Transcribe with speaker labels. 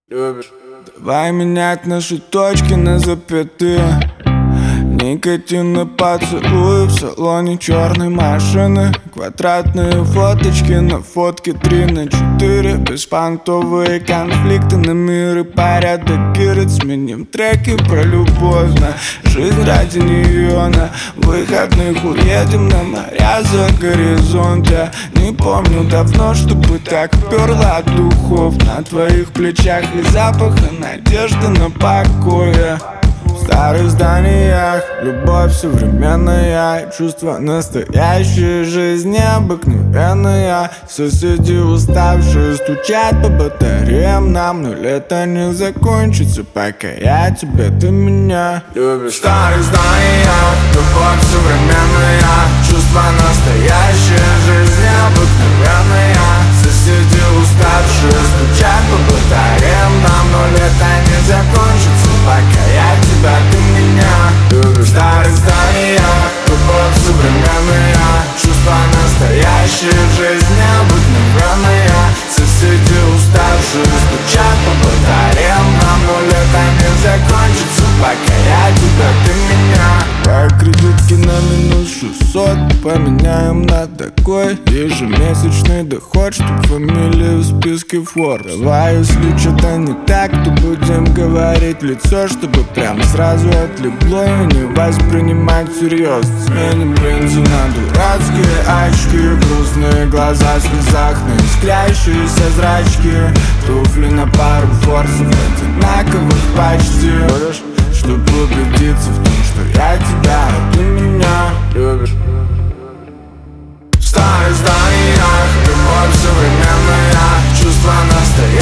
Speaker 1: любишь.
Speaker 2: Давай менять наши точки на запятые. Никотин и поцелуй в салоне черной машины. Квадратные фоточки на фотке 3×4. Беспонтовые конфликты на мир и порядок гирит. Сменим треки про любовь на жизнь ради нее. На выходных уедем на моря за горизонт. Я не помню давно, чтобы так перло от духов. На твоих плечах и запаха надежды на покое. В старых зданиях любовь современная, чувства настоящие, жизнь необыкновенная. Соседи уставшие стучат по батареям нам, но лето не закончится, пока я тебя, ты меня
Speaker 1: Любишь.
Speaker 2: В старых зданиях любовь современная, чувства настоящие, жизнь необыкновенная. Соседи уставшие стучат по батареям нам, но лето не закончится, пока я тебя, ты меня любишь. В старых зданиях любовь современная, чувства настоящие, жизнь необыкновенная. Соседи уставшие стучат по батареям нам, но лето не закончится, пока я тебя, ты меня. Давай кредитки на минус 600 поменяем на такой ежемесячный доход, чтоб фамилия в списке Forbes. Давай, если что-то не так, то будем говорить в лицо, чтобы прям сразу отлегло и не воспринимать всерьез. Сменим линзы на дурацкие очки, грустные глаза в слезах на искрящиеся зрачки. Туфли на пару форсов одинаковых почти, чтобы убедиться в том, что я тебя, а ты меня
Speaker 1: Любишь.
Speaker 2: В старых зданиях любовь современная, чувства настоящие.